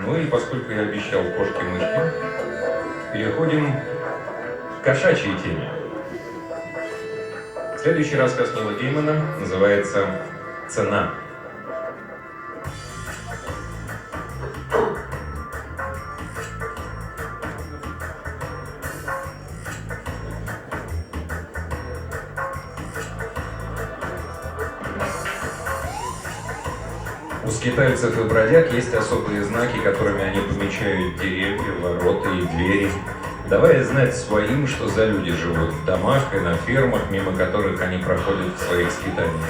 Ну и поскольку я обещал кошки-мышки, переходим к кошачьей теме. Следующий рассказ Нила Геймана называется «Цена». У скитальцев и бродяг есть особые знаки, которыми они помечают деревья, ворота и двери, давая знать своим, что за люди живут в домах и на фермах, мимо которых они проходят в своих скитаниях.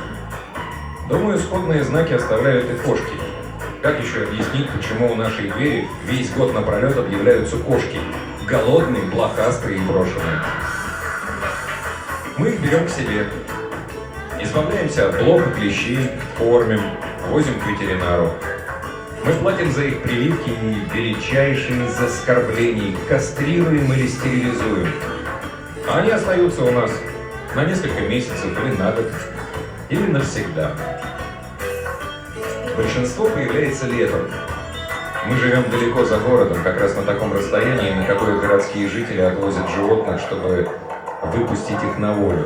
Думаю, сходные знаки оставляют и кошки. Как еще объяснить, почему у нашей двери весь год напролет объявляются кошки? Голодные, блохастые и брошенные. Мы их берем к себе. Избавляемся от блох и клещей, кормим, возим к ветеринару. Мы платим за их прививки и величайшие из оскорблений, кастрируем или стерилизуем. А они остаются у нас на несколько месяцев или на год, или навсегда. Большинство появляется летом. Мы живем далеко за городом, как раз на таком расстоянии, на какое городские жители отвозят животных, чтобы выпустить их на волю.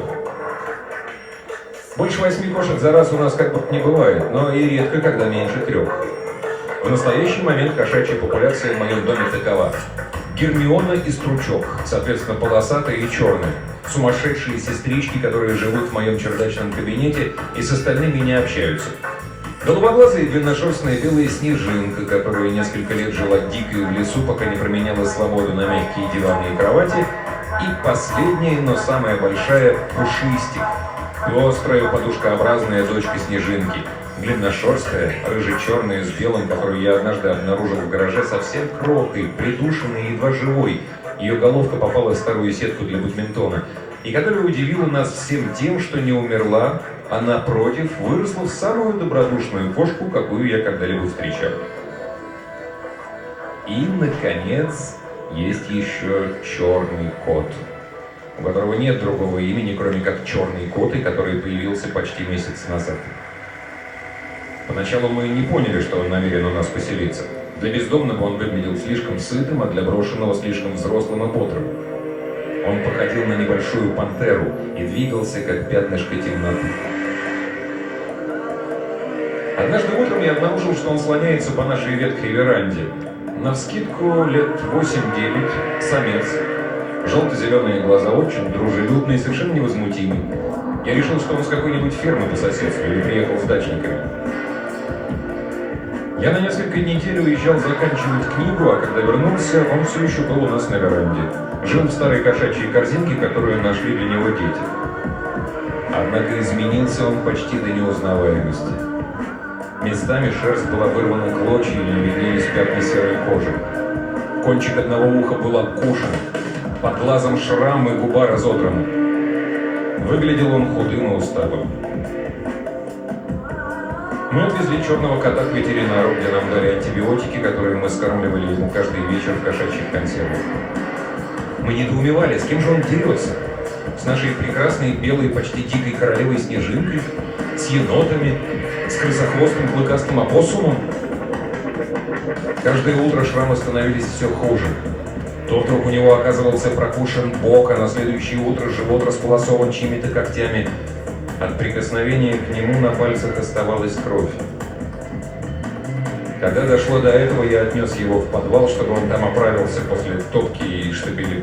Больше 8 кошек за раз у нас как будто не бывает, но и редко, когда меньше 3. В настоящий момент кошачья популяция в моем доме такова. Гермиона и Стручок, соответственно, полосатые и черные. Сумасшедшие сестрички, которые живут в моем чердачном кабинете и с остальными не общаются. Голубоглазая и длинношерстная белая снежинка, которая несколько лет жила дикой в лесу, пока не променяла свободу на мягкие диваны и кровати. И последняя, но самая большая, Пушистик. Острая, подушкообразная дочка Снежинки. Длинношерстая, рыже-черная с белым, которую я однажды обнаружил в гараже, совсем кроткой, придушенной и едва живой. Ее головка попала в старую сетку для бадминтона. И которая удивила нас всем тем, что не умерла, а напротив, выросла в самую добродушную кошку, какую я когда-либо встречал. И, наконец, есть еще черный кот, у которого нет другого имени, кроме как черный кот, и который появился почти месяц назад. Поначалу мы не поняли, что он намерен у нас поселиться. Для бездомного он выглядел слишком сытым, а для брошенного слишком взрослым и бодрым. Он походил на небольшую пантеру и двигался, как пятнышко темноты. Однажды утром я обнаружил, что он слоняется по нашей ветхой веранде. Навскидку лет 8-9, самец. Желто-зеленые глаза, очень дружелюбный и совершенно невозмутимый. Я решил, что он с какой-нибудь фермы по соседству или приехал с дачниками. Я на несколько недель уезжал заканчивать книгу, а когда вернулся, он все еще был у нас на веранде. Жил в старой кошачьей корзинке, которую нашли для него дети. Однако изменился он почти до неузнаваемости. Местами шерсть была вырвана клочьями и виднелись пятна серой кожи. Кончик одного уха был откушен. Под глазом шрам и губа разодрана. Выглядел он худым и усталым. Мы отвезли черного кота к ветеринару, где нам дали антибиотики, которые мы скармливали ему каждый вечер в кошачьих консервах. Мы недоумевали, с кем же он дерется? С нашей прекрасной белой, почти дикой королевой Снежинкой? С енотами? С крысохвостым клыкастым опоссумом? Каждое утро шрамы становились все хуже. То вдруг у него оказывался прокушен бок, а на следующее утро живот располосован чьими-то когтями. От прикосновения к нему на пальцах оставалась кровь. Когда дошло до этого, я отнес его в подвал, чтобы он там оправился после топки и штабелей.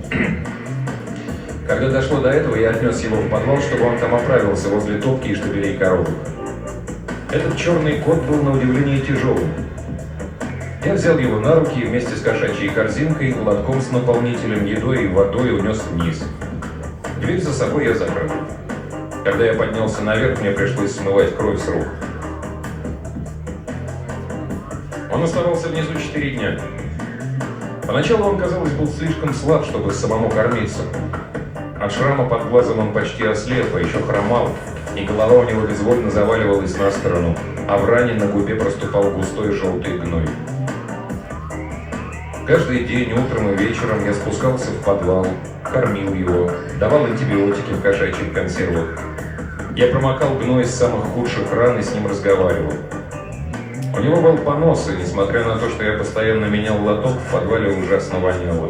Когда дошло до этого, я отнес его в подвал, чтобы он там оправился возле топки и штабелей коробок. Этот черный кот был на удивление тяжелым. Я взял его на руки и вместе с кошачьей корзинкой, лотком с наполнителем, едой и водой унес вниз. Дверь за собой я закрыл. Когда я поднялся наверх, мне пришлось смывать кровь с рук. Он оставался внизу 4 дня. Поначалу он, казалось, был слишком слаб, чтобы самому кормиться. От шрама под глазом он почти ослеп, а еще хромал, и голова у него безвольно заваливалась на сторону, а в ране на губе проступал густой желтый гной. Каждый день, утром и вечером я спускался в подвал, кормил его, давал антибиотики в кошачьих консервах. Я промокал гной из самых худших ран и с ним разговаривал. Он него был понос, и несмотря на то, что я постоянно менял лоток, в подвале ужасно воняло.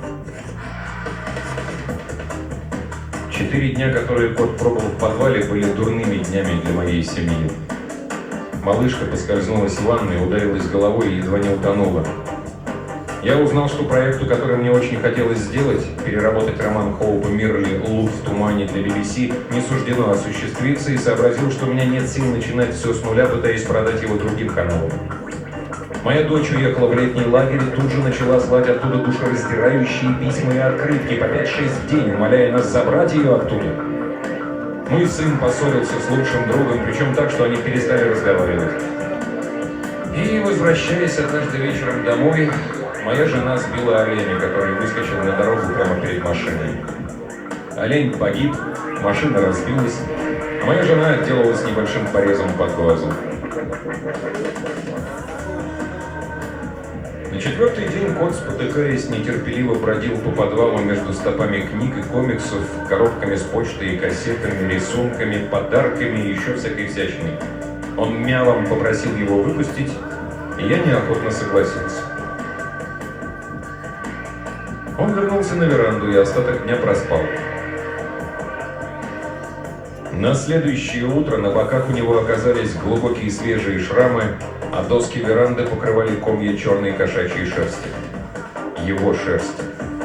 4 дня, которые кот пробыл в подвале, были дурными днями для моей семьи. Малышка поскользнулась в ванной, ударилась головой и едва не утонула. Я узнал, что проекту, который мне очень хотелось сделать, переработать роман Хоупа Мирли «Луд в тумане» для BBC, не суждено осуществиться, и сообразил, что у меня нет сил начинать все с нуля, пытаясь продать его другим каналам. Моя дочь уехала в летний лагерь и тут же начала слать оттуда душераздирающие письма и открытки по 5-6 в день, умоляя нас забрать ее оттуда. Мой сын поссорился с лучшим другом, причем так, что они перестали разговаривать. И, возвращаясь однажды вечером домой, моя жена сбила оленя, который выскочил на дорогу прямо перед машиной. Олень погиб, машина разбилась, а моя жена отделалась небольшим порезом под глазом. На 4-й день кот, спотыкаясь, нетерпеливо бродил по подвалу между стопами книг и комиксов, коробками с почтой и кассетами, рисунками, подарками и еще всякой всячиной. Он мялом попросил его выпустить, и я неохотно согласился. Он вернулся на веранду и остаток дня проспал. На следующее утро на боках у него оказались глубокие свежие шрамы, а доски веранды покрывали комья черной кошачьей шерсти. Его шерсти.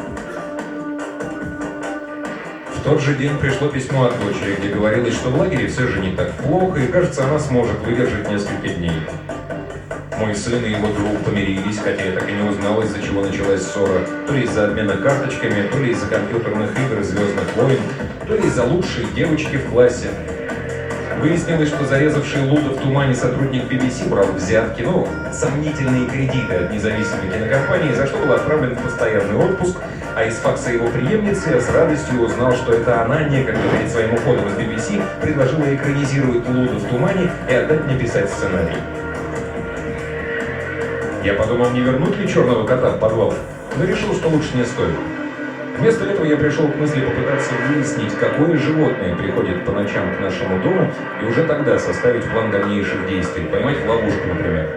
В тот же день пришло письмо от дочери, где говорилось, что в лагере все же не так плохо, и, кажется, она сможет выдержать несколько дней. Мой сын и его друг помирились, хотя я так и не узнал, из-за чего началась ссора. То ли из-за обмена карточками, то ли из-за компьютерных игр и «Звездных войн», то ли из-за лучшей девочки в классе. Выяснилось, что зарезавший Луда в тумане сотрудник BBC брал взятки, сомнительные кредиты от независимой кинокомпании, за что был отправлен в постоянный отпуск, а из факса его преемницы я с радостью узнал, что это она некогда перед своим уходом из BBC предложила экранизировать Луда в тумане и отдать мне писать сценарий. Я подумал, не вернуть ли черного кота в подвал, но решил, что лучше не стоит. Вместо этого я пришел к мысли попытаться выяснить, какое животное приходит по ночам к нашему дому, и уже тогда составить план дальнейших действий, поймать в ловушку, например.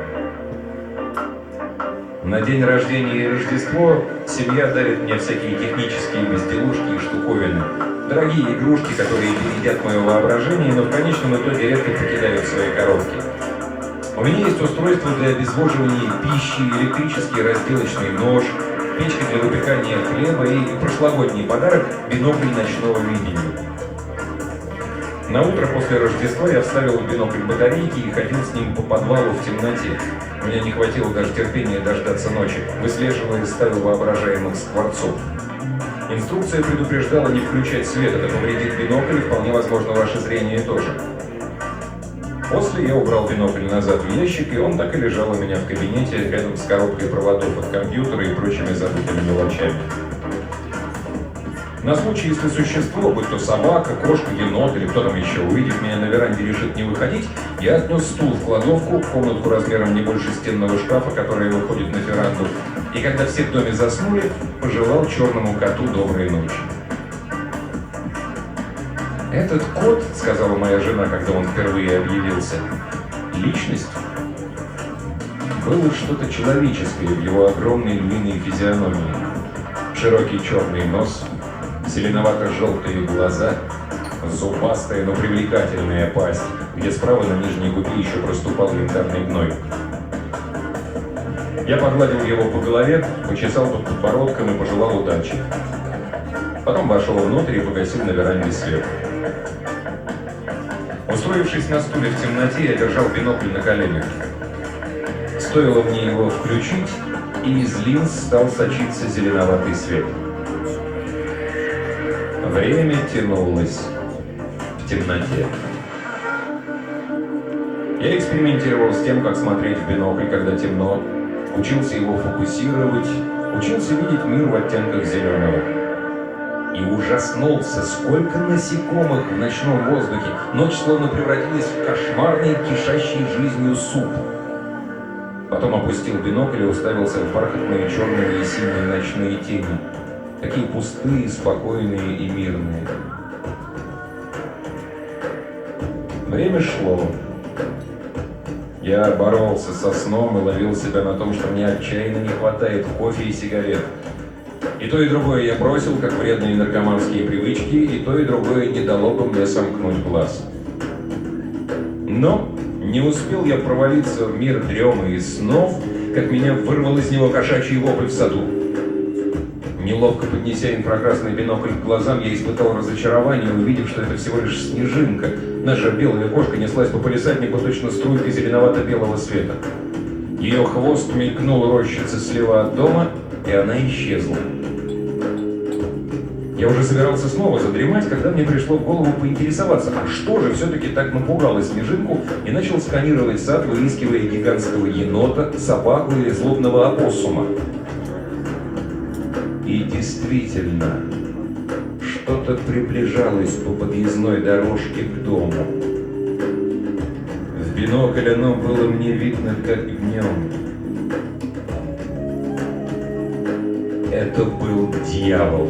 На день рождения и Рождество семья дарит мне всякие технические безделушки и штуковины. Дорогие игрушки, которые бередят мое воображение, но в конечном итоге редко покидают свои коробки. У меня есть устройство для обезвоживания пищи, электрический разделочный нож, печка для выпекания хлеба и прошлогодний подарок – бинокль ночного видения. На утро после Рождества я вставил в бинокль батарейки и ходил с ним по подвалу в темноте. У меня не хватило даже терпения дождаться ночи, выслеживая стаю воображаемых скворцов. Инструкция предупреждала не включать свет, это повредит бинокль, и вполне возможно ваше зрение тоже. После я убрал бинокль назад в ящик, и он так и лежал у меня в кабинете рядом с коробкой проводов от компьютера и прочими забытыми мелочами. На случай, если существо, будь то собака, кошка, енот или кто там еще, увидев меня на веранде и решит не выходить, я отнес стул в кладовку, комнатку размером не больше стенного шкафа, которая выходит на веранду, и когда все в доме заснули, пожелал черному коту доброй ночи. «Этот кот, — сказала моя жена, когда он впервые объявился, — личность». Было что-то человеческое в его огромной львиной физиономии. Широкий черный нос, зеленовато-желтые глаза, зубастая, но привлекательная пасть, где справа на нижней губе еще проступал янтарный гной. Я погладил его по голове, почесал под подбородком и пожелал удачи. Потом вошел внутрь и погасил на веранде свет. Устроившись на стуле в темноте, я держал бинокль на коленях. Стоило мне его включить, и из линз стал сочиться зеленоватый свет. Время тянулось в темноте. Я экспериментировал с тем, как смотреть в бинокль, когда темно, учился его фокусировать, учился видеть мир в оттенках зеленого. И ужаснулся, сколько насекомых в ночном воздухе. Ночь словно превратилась в кошмарный, кишащий жизнью суп. Потом опустил бинокль и уставился в бархатные черные и синие ночные тени. Такие пустые, спокойные и мирные. Время шло. Я боролся со сном и ловил себя на том, что мне отчаянно не хватает кофе и сигарет. И то, и другое я бросил, как вредные наркоманские привычки, и то, и другое не дало бы мне сомкнуть глаз. Но не успел я провалиться в мир дремы и снов, как меня вырвал из него кошачий вопль в саду. Неловко поднеся инфракрасный бинокль к глазам, я испытал разочарование, увидев, что это всего лишь снежинка. Наша белая кошка неслась по палисаднику точно струйкой зеленовато-белого света. Ее хвост мелькнул у рощицы слева от дома, и она исчезла. Я уже собирался снова задремать, когда мне пришло в голову поинтересоваться, а что же все-таки так напугало снежинку, и начал сканировать сад, выискивая гигантского енота, собаку или злобного опоссума. И действительно, что-то приближалось по подъездной дорожке к дому. В бинокль оно было мне видно как днем. Это был дьявол.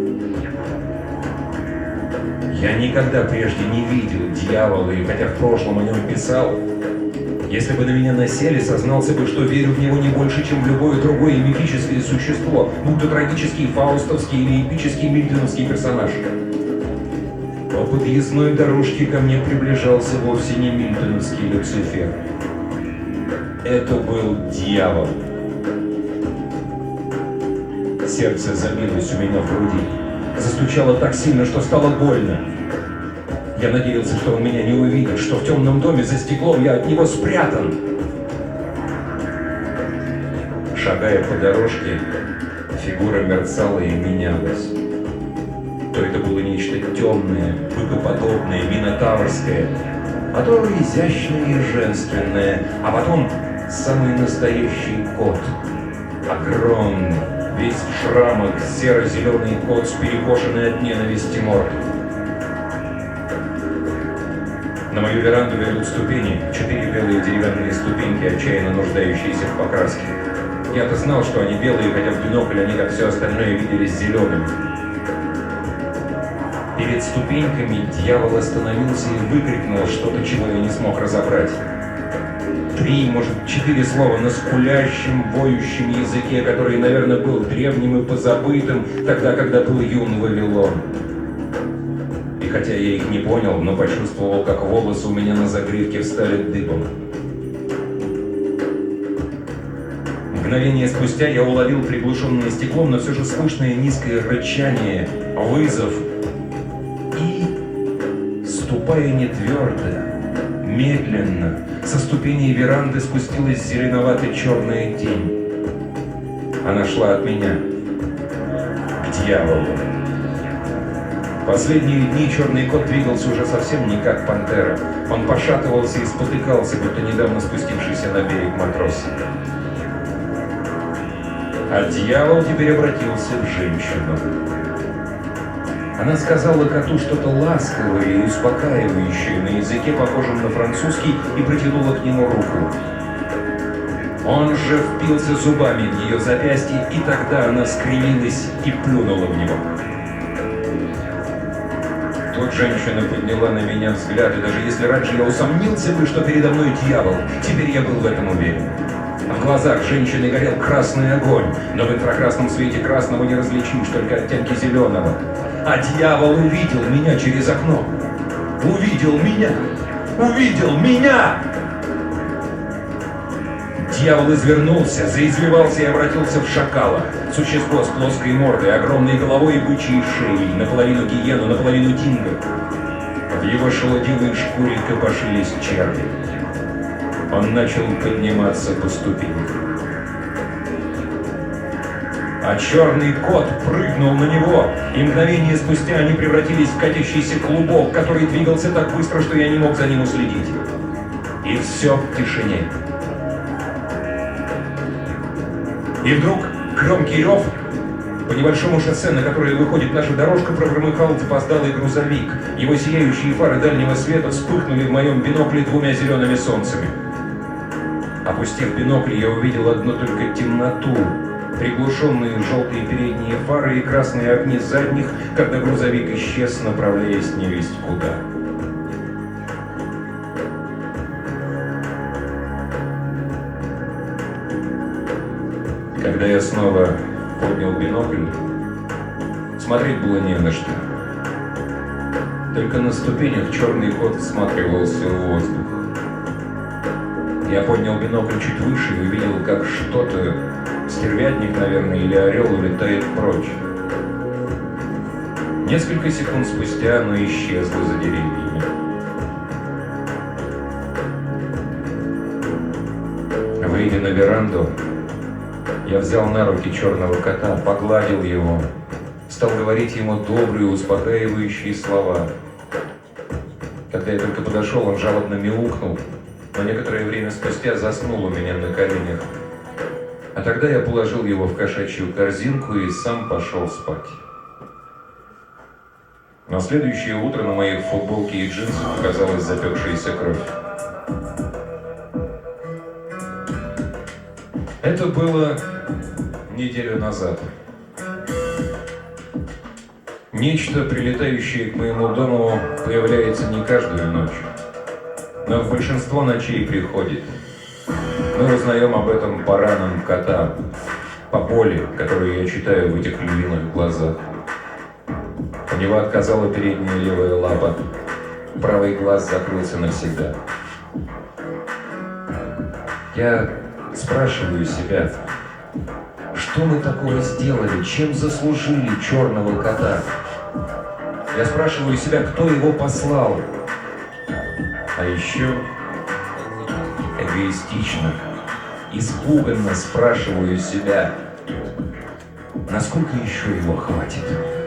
Я никогда прежде не видел дьявола, и хотя в прошлом о нем писал, если бы на меня насели, сознался бы, что верю в него не больше, чем в любое другое мифическое существо, будь то трагический фаустовский или эпический мильтоновский персонаж. По подъездной дорожке ко мне приближался вовсе не мильтоновский Люцифер. Это был дьявол. Сердце забилось у меня в груди. Застучало так сильно, что стало больно. Я надеялся, что он меня не увидит, что в темном доме за стеклом я от него спрятан. Шагая по дорожке, фигура мерцала и менялась. То это было нечто темное, быкоподобное, минотаврское, а то изящное и женственное, а потом самый настоящий кот. Огромный, весь в шрамах, серо-зеленый кот с перекошенной от ненависти мордой. На мою веранду ведут ступени, 4 белые деревянные ступеньки, отчаянно нуждающиеся в покраске. Я-то знал, что они белые, хотя в бинокль они, как все остальное, виделись зелеными. Перед ступеньками дьявол остановился и выкрикнул что-то, чего я не смог разобрать. 3, может, 4 слова на скулящем, воющем языке, который, наверное, был древним и позабытым, тогда, когда был юн Вавилон. И хотя я их не понял, но почувствовал, как волосы у меня на загривке встали дыбом. Мгновение спустя я уловил приглушенное стеклом, но все же слышное низкое рычание, вызов. И, ступая не твердо, медленно, со ступеней веранды спустилась зеленовато-черная тень. Она шла от меня к дьяволу. Последние дни черный кот двигался уже совсем не как пантера. Он пошатывался и спотыкался, будто недавно спустившийся на берег матрос. А дьявол теперь обратился в женщину. Она сказала коту что-то ласковое и успокаивающее на языке, похожем на французский, и протянула к нему руку. Он же впился зубами в ее запястье, и тогда она скривилась и плюнула в него. Тут женщина подняла на меня взгляд, и даже если раньше я усомнился бы, что передо мной дьявол, теперь я был в этом уверен. В глазах женщины горел красный огонь, но в инфракрасном свете красного не различишь, только оттенки зеленого. А дьявол увидел меня через окно. Увидел меня! Увидел меня! Дьявол извернулся, заизвивался и обратился в шакала. Существо с плоской мордой, огромной головой и бычьей шеей, наполовину гиену, наполовину динго. В его шелудивой шкуре копошились черви. Он начал подниматься по ступенькам. А черный кот прыгнул на него, и мгновение спустя они превратились в катящийся клубок, который двигался так быстро, что я не мог за ним уследить. И все в тишине. И вдруг громкий рев. По небольшому шоссе, на которое выходит наша дорожка, прогромыхал запоздалый грузовик. Его сияющие фары дальнего света вспыхнули в моем бинокле 2 зелеными солнцами. Опустив бинокль, я увидел одну только темноту, приглушенные желтые передние фары и красные огни задних, когда грузовик исчез, направляясь невесть куда. Когда я снова поднял бинокль, смотреть было не на что. Только на ступенях черный кот всматривался в воздух. Я поднял бинокль чуть выше и увидел, как что-то, стервятник, наверное, или орел, улетает прочь. Несколько секунд спустя оно исчезло за деревьями. Выйдя на веранду, я взял на руки черного кота, погладил его, стал говорить ему добрые, успокаивающие слова. Когда я только подошел, он жалобно мяукнул, но некоторое время спустя заснул у меня на коленях. А тогда я положил его в кошачью корзинку и сам пошел спать. На следующее утро на моей футболке и джинсах оказалась запекшаяся кровь. Это было неделю назад. Нечто, прилетающее к моему дому, появляется не каждую ночь, но в большинство ночей приходит. Мы узнаем об этом по ранам кота, по боли, которую я читаю в этих львиных глазах. У него отказала передняя левая лапа, правый глаз закрылся навсегда. Я спрашиваю себя, что мы такого сделали, чем заслужили черного кота? Я спрашиваю себя, кто его послал? А еще эгоистично, испуганно спрашиваю себя, насколько еще его хватит?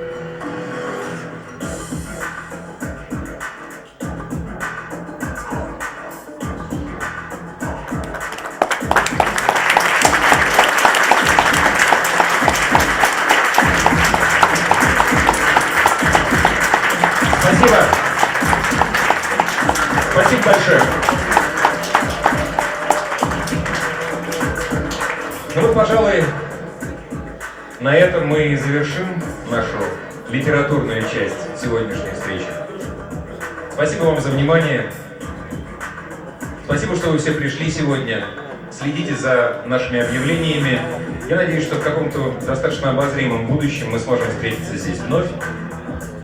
Спасибо. Спасибо большое. Ну вот, пожалуй, на этом мы и завершим нашу литературную часть сегодняшней встречи. Спасибо вам за внимание. Спасибо, что вы все пришли сегодня. Следите за нашими объявлениями. Я надеюсь, что в каком-то достаточно обозримом будущем мы сможем встретиться здесь вновь.